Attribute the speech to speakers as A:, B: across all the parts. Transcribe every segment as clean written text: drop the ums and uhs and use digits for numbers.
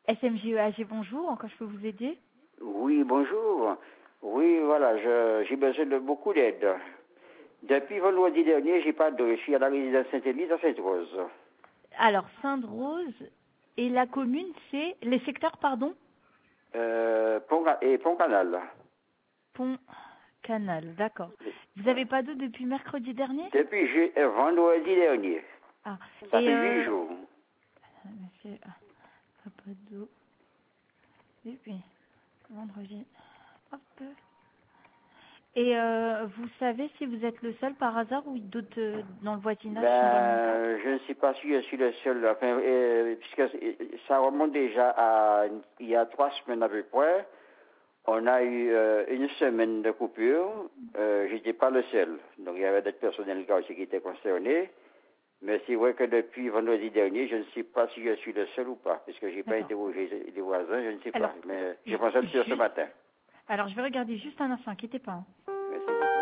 A: SMJEAG, bonjour, en quoi je peux vous aider?
B: Oui, bonjour. Oui, voilà, j'ai besoin de beaucoup d'aide. Depuis vendredi dernier, j'ai pas de... Je suis à la résidence Sainte-Église à Sainte-Rose.
A: Alors, Sainte-Rose et la commune, c'est les secteurs, pardon?
B: Pont-Canal.
A: Pont-Canal, d'accord. Vous n'avez pas d'eau depuis mercredi dernier?
B: Depuis vendredi dernier.
A: Ah,
B: Ça
A: et
B: fait 8 jours.
A: monsieur, pas d'eau depuis vendredi. Hop. Et vous savez si vous êtes le seul par hasard ou d'autres dans le voisinage sont dans le même cas?
B: Je ne sais pas si je suis le seul, enfin, puisque ça remonte déjà à il y a 3 semaines à peu près. On a eu une semaine de coupure. J'étais pas le seul. Donc il y avait d'autres personnels aussi qui étaient concernés. Mais c'est vrai que depuis vendredi dernier, je ne sais pas si je suis le seul ou pas, puisque j'ai pas
A: D'accord.
B: interrogé les voisins, je ne sais
A: Alors,
B: pas. Mais je pense le faire ce matin.
A: alors, je vais regarder juste un instant, inquiétez pas, hein.
B: Merci beaucoup.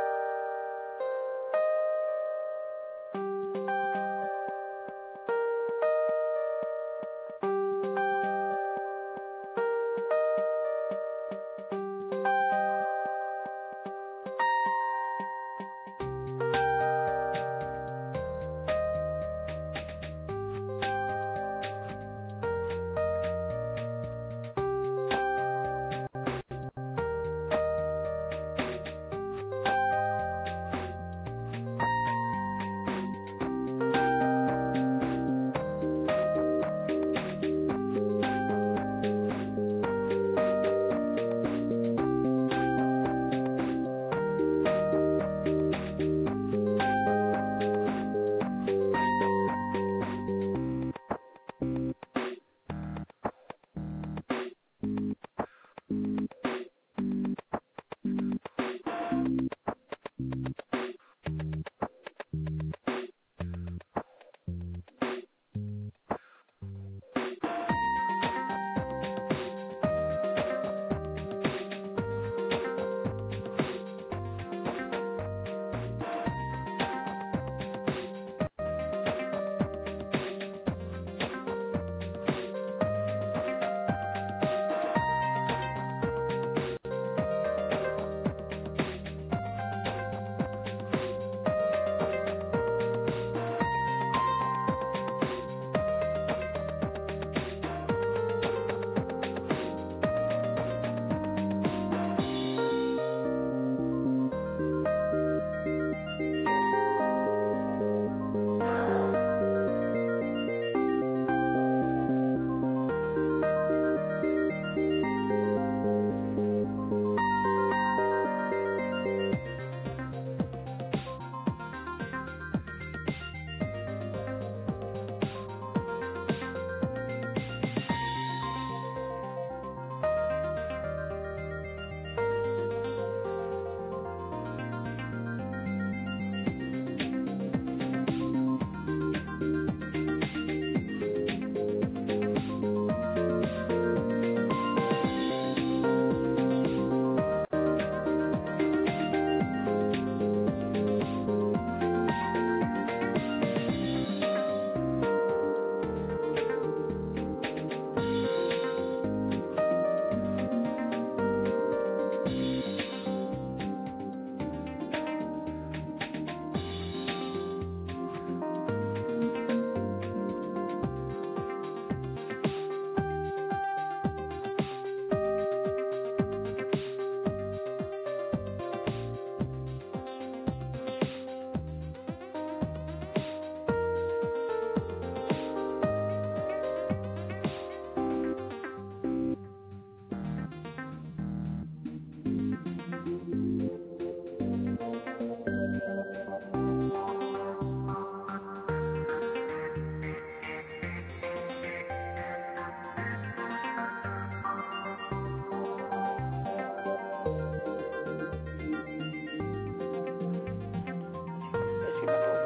B: Est-ce que maintenant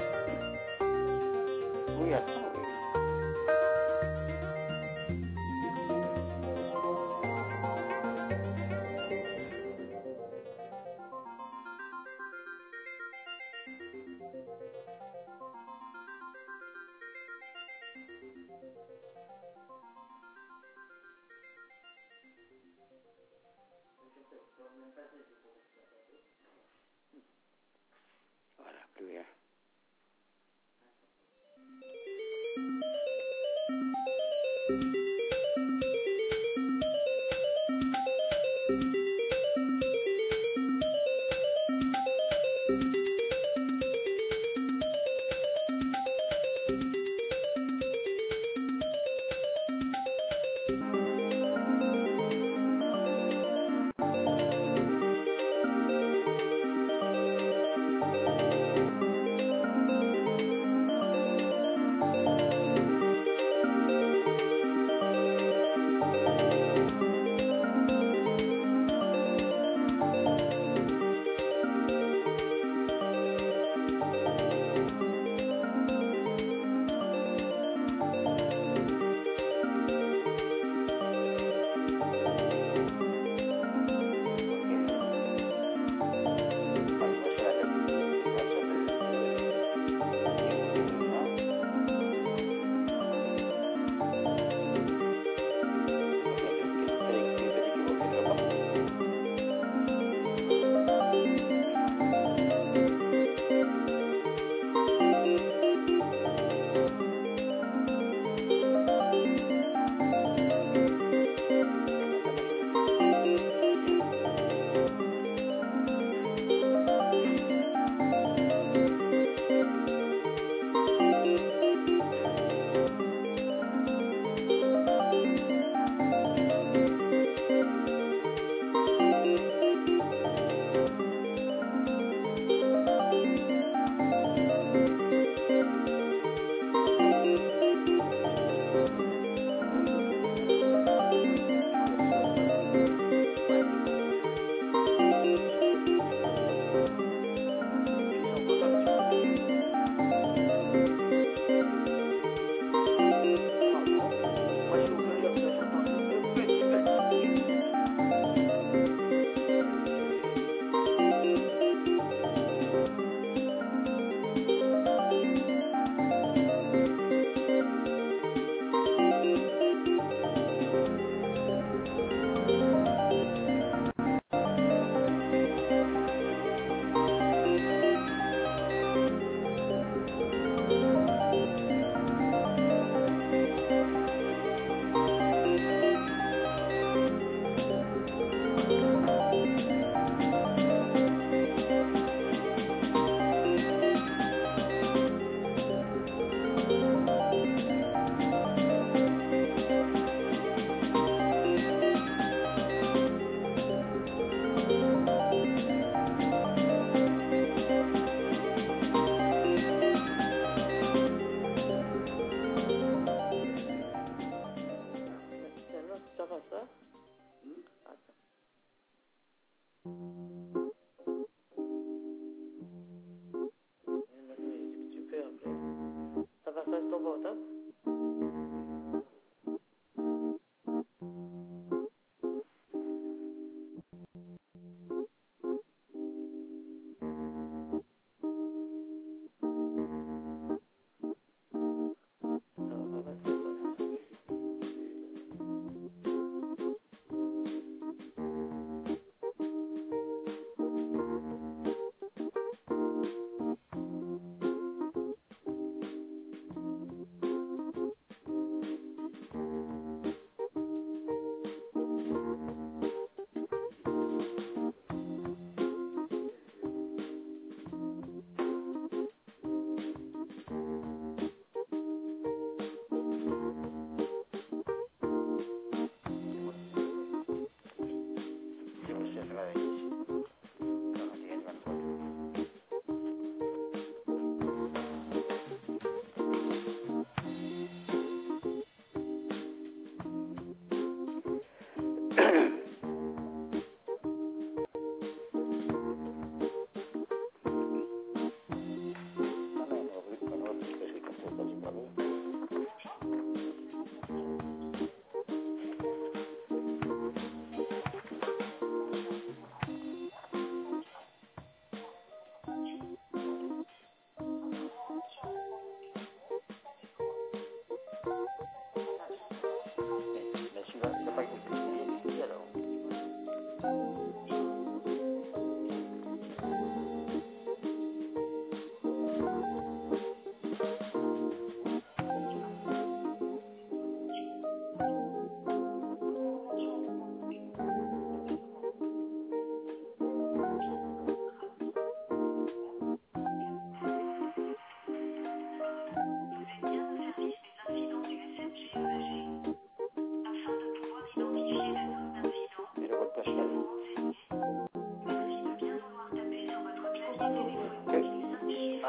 B: oui, attends, oui. Voilà, plus rien.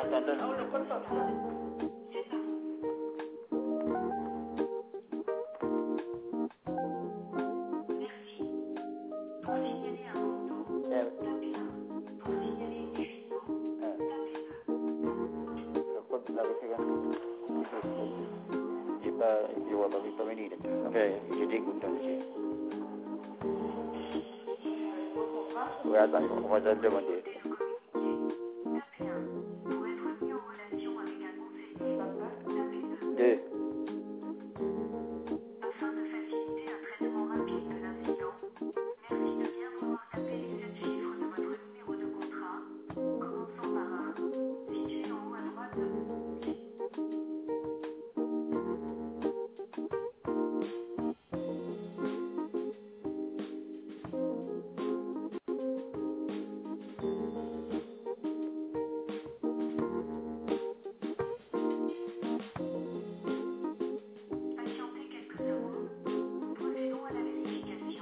B: attendant. Pas venir. Enfin, je dégoûte. Oui, attends, on va te le demander. Deux.
C: Afin de faciliter un traitement rapide de l'incident, merci de bien vouloir taper les 7 chiffres de votre numéro de contrat, commençant par un, situé en haut à droite de patienter quelques secondes. Procédons à la vérification.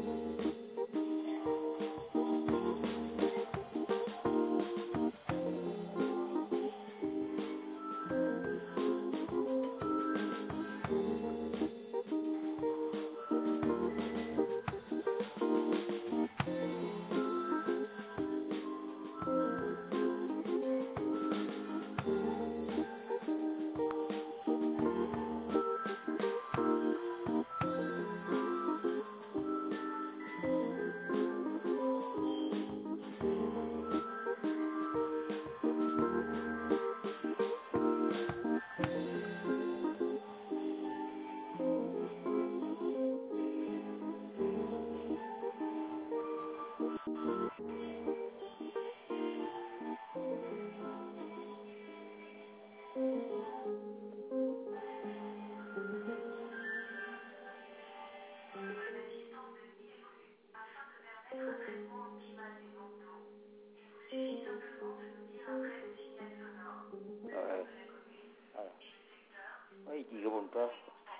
B: Oui, il ne répond pas.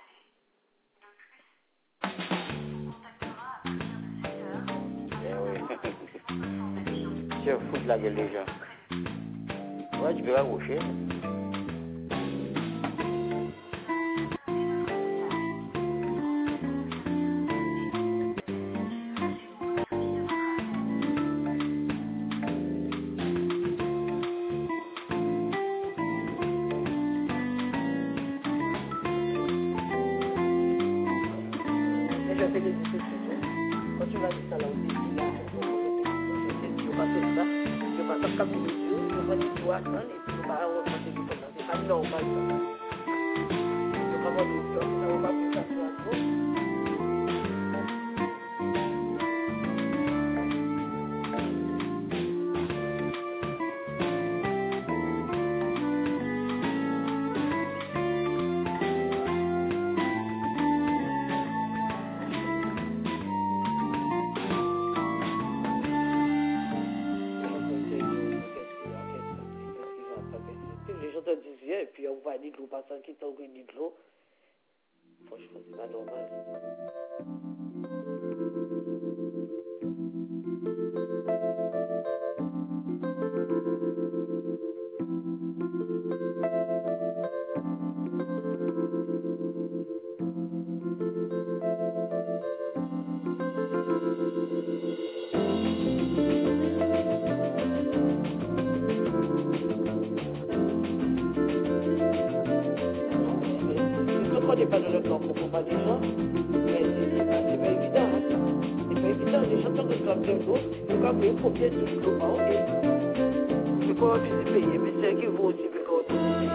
B: Tu vas foutre la gueule des gens. Ouais, tu peux raccrocher.
D: Déjà fait des discussions. Quand tu vas dire ça là au début, là, je passe ça, je passe un cap de Dieu, je vois des doigts, et puis je vais augmenter du temps. C'est pas normal ça. Je vais avoir d'autres choses, ça va pas plus ça soit trop. Les gens te disaient, et puis on va dire de l'eau, passant qui t'ont pris de l'eau. Franchement, c'est pas normal. Je ne connais pas de le plan pour pas des gens, mais c'est pas évident. Hein. C'est pas évident. Les gens sont réclament de l'eau, ils vont payer combien de l'eau par an. Je peux pas aussi payer, mais c'est qu'ils vont aussi payer quand on dit.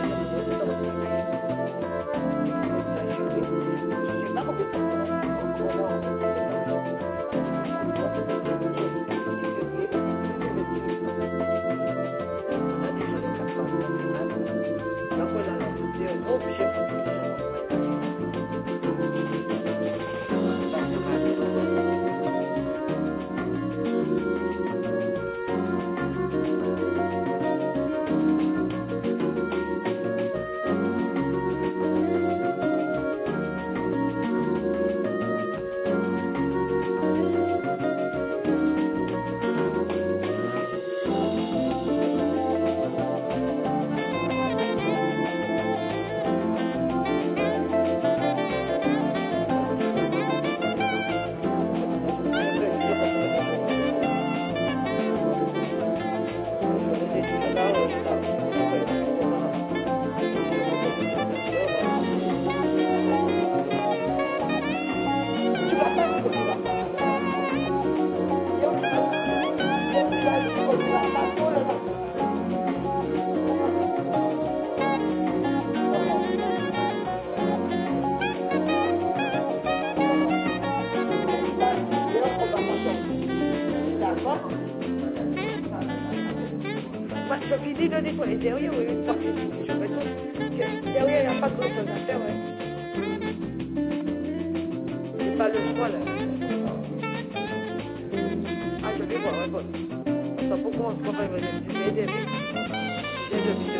D: Je sais pas combien de je finis de nettoyer derrière, oui, une fois que je fais tout. Derrière, il n'y a pas grand-chose à faire, ouais. C'est pas le choix, là. Ah, je vais voir, ouais, bon. Attends, pourquoi on se comprend, j'ai des vies de